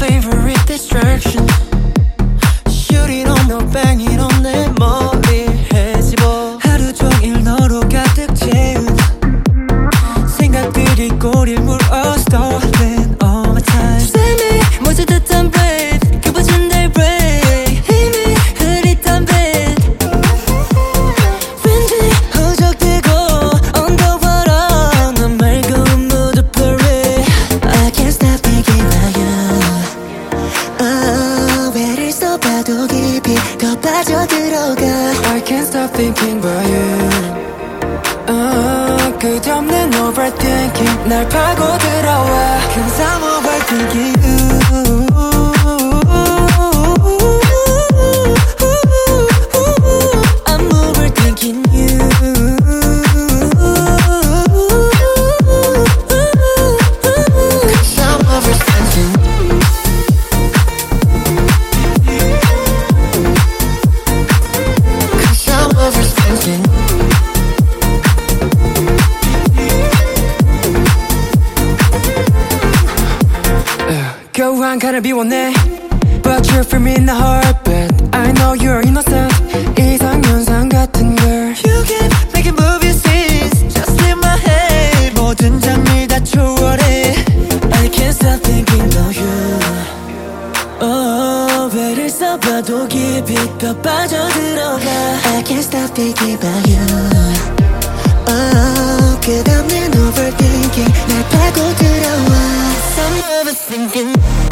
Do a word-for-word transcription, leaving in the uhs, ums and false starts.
favorite distraction. Shooting on 너 banging on 내 머리 해집어 하루 종일 너로 가득 채운 생각들이 꼬리를 물어 Stalling all my time. 쌤이 모두 듯한 breath 급어진 내 break 힘이 흐릿한 bed 왠지 허적대고 underwater 난 맑은 mood parade. I can't stop thinking about you. Oh, 왜를 써봐도 깊이 더 빠져들어가. I can't stop thinking about you. uh, 끝없는 overthinking 날 파고들어와. Cause I'm overthinking you. I'm overthinking you. Cause I'm overthinking. Cause I'm overthinking. 교환 칸을 비워내 But you're for me in the heartbeat. I know you're innocent 이상현상 같은 girl. You keep making movie scenes Just in my head 모든 장르 다 초월해. I can't stop thinking about you. Oh, 왜를 써봐도 깊이 더 빠져들어가. I can't stop thinking about you. Oh, 끝없는 overthinking 날 파고들어와. I'm overthinking.